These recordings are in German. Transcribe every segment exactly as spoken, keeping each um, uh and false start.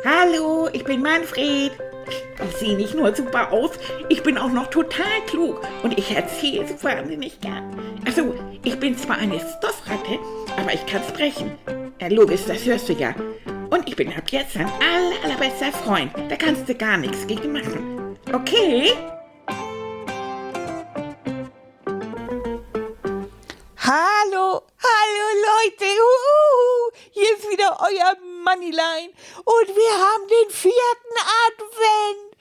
Hallo, ich bin Manfred. Ich sehe nicht nur super aus, ich bin auch noch total klug und ich erzähle so wahnsinnig gern. Also, ich bin zwar eine Stoffratte, aber ich kann sprechen. Ja, logisch, das hörst du ja. Und ich bin ab jetzt dein aller, allerbester Freund. Da kannst du gar nichts gegen machen. Okay? Hallo, hallo Leute, Uhu, hier ist wieder euer Moneyline und wir haben den vierten Advent.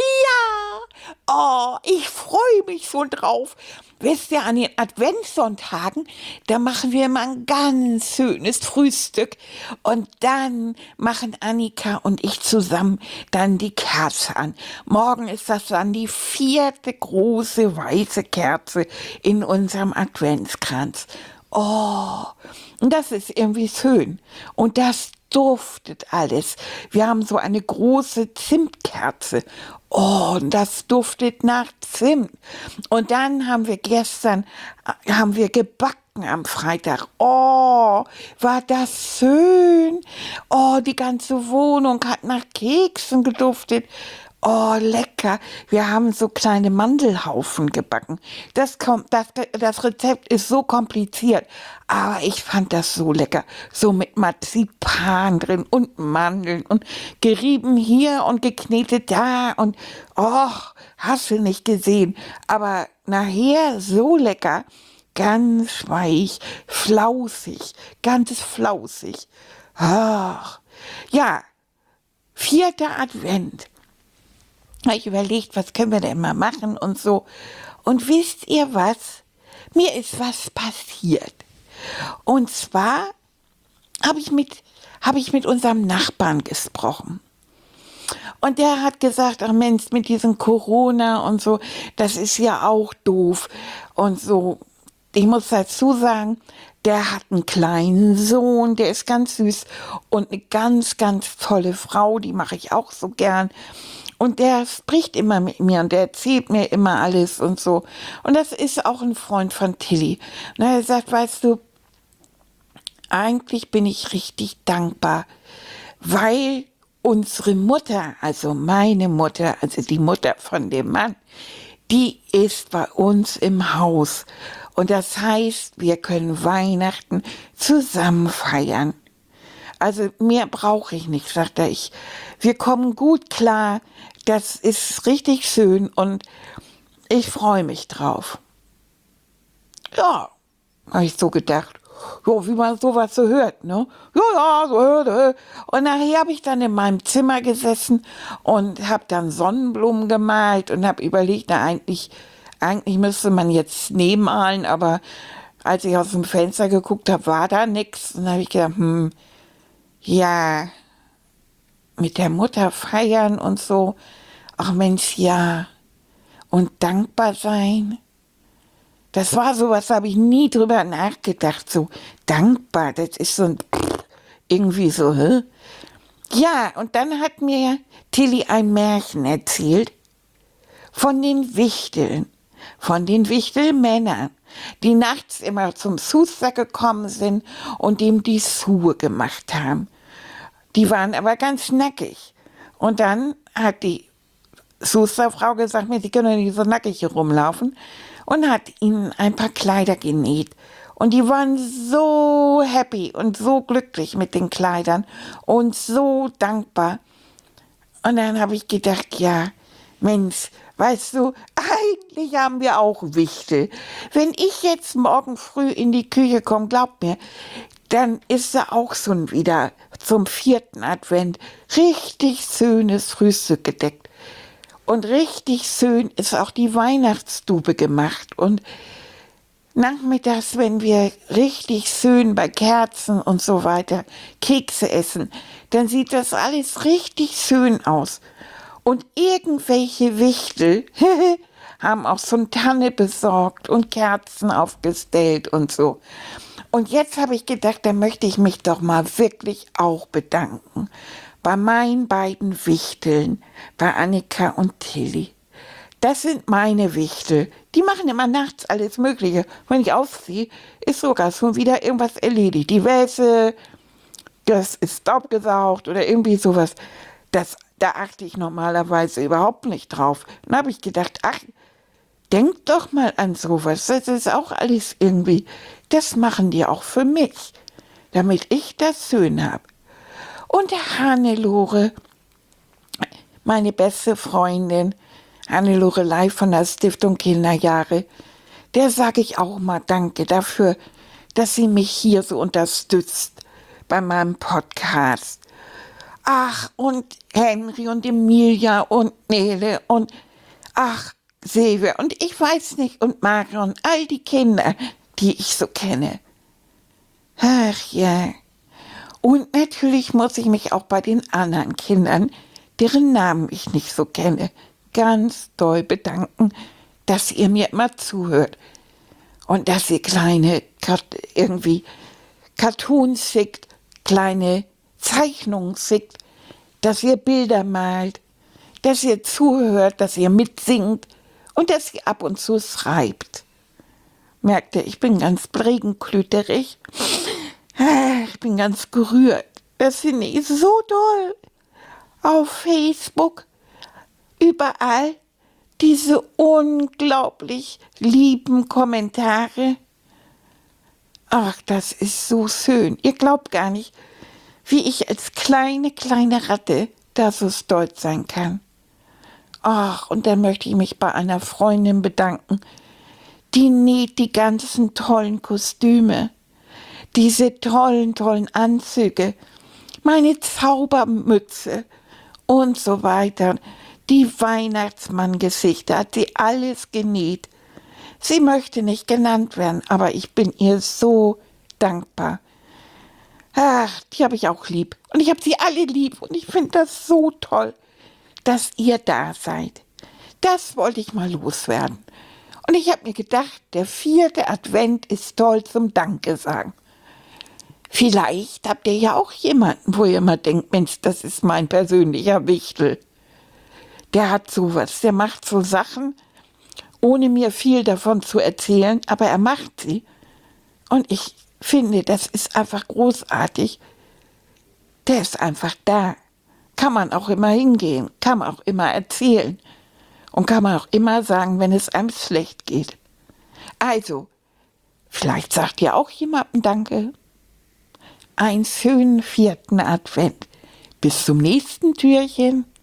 Ja, oh, ich freue mich schon drauf. Wisst ihr, an den Adventssonntagen, da machen wir mal ein ganz schönes Frühstück und dann machen Annika und ich zusammen dann die Kerze an. Morgen ist das dann die vierte große weiße Kerze in unserem Adventskranz. Oh, und das ist irgendwie schön. Und das duftet alles. Wir haben so eine große Zimtkerze. Oh, und das duftet nach Zimt. Und dann haben wir gestern, äh, haben wir gebacken am Freitag. Oh, war das schön. Oh, die ganze Wohnung hat nach Keksen geduftet. Oh, lecker. Wir haben so kleine Mandelhaufen gebacken. Das, kommt, das, das Rezept ist so kompliziert, aber ich fand das so lecker. So mit Marzipan drin und Mandeln und gerieben hier und geknetet da und oh, hast du nicht gesehen. Aber nachher so lecker, ganz weich, flausig, ganz flausig. Ach, ja, vierter Advent. Ich überlegt, was können wir denn mal machen und so. Und wisst ihr was? Mir ist was passiert. Und zwar habe ich mit, habe ich mit unserem Nachbarn gesprochen. Und der hat gesagt, ach Mensch, mit diesem Corona und so, das ist ja auch doof. Und so, ich muss dazu sagen, der hat einen kleinen Sohn, der ist ganz süß und eine ganz, ganz tolle Frau, die mache ich auch so gern. Und der spricht immer mit mir und der erzählt mir immer alles und so. Und das ist auch ein Freund von Tilly. Und er sagt, weißt du, eigentlich bin ich richtig dankbar, weil unsere Mutter, also meine Mutter, also die Mutter von dem Mann, die ist bei uns im Haus. Und das heißt, wir können Weihnachten zusammen feiern. Also mehr brauche ich nicht, sagt er. Ich, wir kommen gut klar. Das ist richtig schön und ich freue mich drauf. Ja, habe ich so gedacht. Ja, wie man sowas so hört, ne? Ja, ja, so hört er. Und nachher habe ich dann in meinem Zimmer gesessen und habe dann Sonnenblumen gemalt und habe überlegt, na eigentlich, eigentlich müsste man jetzt Schnee malen, aber als ich aus dem Fenster geguckt habe, war da nichts. Und dann habe ich gedacht, hm, ja, mit der Mutter feiern und so. Ach Mensch, ja. Und dankbar sein. Das war sowas, da habe ich nie drüber nachgedacht. So dankbar, das ist so ein irgendwie so, hä? Ja, und dann hat mir Tilly ein Märchen erzählt von den Wichteln, von den Wichtelmännern, die nachts immer zum Schuster gekommen sind und ihm die Schuhe gemacht haben. Die waren aber ganz nackig. Und dann hat die Schusterfrau gesagt, mir, sie können doch nicht so nackig hier rumlaufen. Und hat ihnen ein paar Kleider genäht. Und die waren so happy und so glücklich mit den Kleidern und so dankbar. Und dann habe ich gedacht, ja, Mensch, weißt du, eigentlich haben wir auch Wichtel. Wenn ich jetzt morgen früh in die Küche komme, glaubt mir, dann ist da auch schon wieder zum vierten Advent richtig schönes Frühstück gedeckt. Und richtig schön ist auch die Weihnachtsstube gemacht. Und nachmittags, wenn wir richtig schön bei Kerzen und so weiter Kekse essen, dann sieht das alles richtig schön aus. Und irgendwelche Wichtel haben auch so eine Tanne besorgt und Kerzen aufgestellt und so. Und jetzt habe ich gedacht, da möchte ich mich doch mal wirklich auch bedanken. Bei meinen beiden Wichteln, bei Annika und Tilly. Das sind meine Wichtel. Die machen immer nachts alles Mögliche. Wenn ich aufziehe, ist sogar schon wieder irgendwas erledigt. Die Wäsche, das ist staubgesaugt oder irgendwie sowas. Das, da achte ich normalerweise überhaupt nicht drauf. Dann habe ich gedacht, ach, denk doch mal an sowas. Das ist auch alles irgendwie, das machen die auch für mich, damit ich das schön habe. Und der Hannelore, meine beste Freundin, Hannelore Leif von der Stiftung Kinderjahre, der sage ich auch mal Danke dafür, dass sie mich hier so unterstützt bei meinem Podcast. Ach, und Henry und Emilia und Nele und ach, Silvia und ich weiß nicht und Marion, all die Kinder, die ich so kenne. Ach ja. Und natürlich muss ich mich auch bei den anderen Kindern, deren Namen ich nicht so kenne, ganz doll bedanken, dass ihr mir immer zuhört und dass ihr kleine, irgendwie Cartoons schickt, kleine Zeichnungen schickt, dass ihr Bilder malt, dass ihr zuhört, dass ihr mitsingt und dass ihr ab und zu schreibt. Merkt ihr, ich bin ganz prägenklüterig. Ich bin ganz gerührt. Das finde ich so toll. Auf Facebook, überall diese unglaublich lieben Kommentare. Ach, das ist so schön. Ihr glaubt gar nicht, wie ich als kleine, kleine Ratte da so stolz sein kann. Ach, und dann möchte ich mich bei einer Freundin bedanken, die näht die ganzen tollen Kostüme, diese tollen, tollen Anzüge, meine Zaubermütze und so weiter. Die Weihnachtsmann-Gesichter hat sie alles genäht. Sie möchte nicht genannt werden, aber ich bin ihr so dankbar. Ach, die habe ich auch lieb. Und ich habe sie alle lieb. Und ich finde das so toll, dass ihr da seid. Das wollte ich mal loswerden. Und ich habe mir gedacht, der vierte Advent ist toll zum Danke sagen. Vielleicht habt ihr ja auch jemanden, wo ihr mal denkt, Mensch, das ist mein persönlicher Wichtel. Der hat sowas, der macht so Sachen, ohne mir viel davon zu erzählen, aber er macht sie. Und ich finde, das ist einfach großartig. Der ist einfach da. Kann man auch immer hingehen, kann man auch immer erzählen und kann man auch immer sagen, wenn es einem schlecht geht. Also, vielleicht sagt ihr auch jemandem Danke. Einen schönen vierten Advent. Bis zum nächsten Türchen.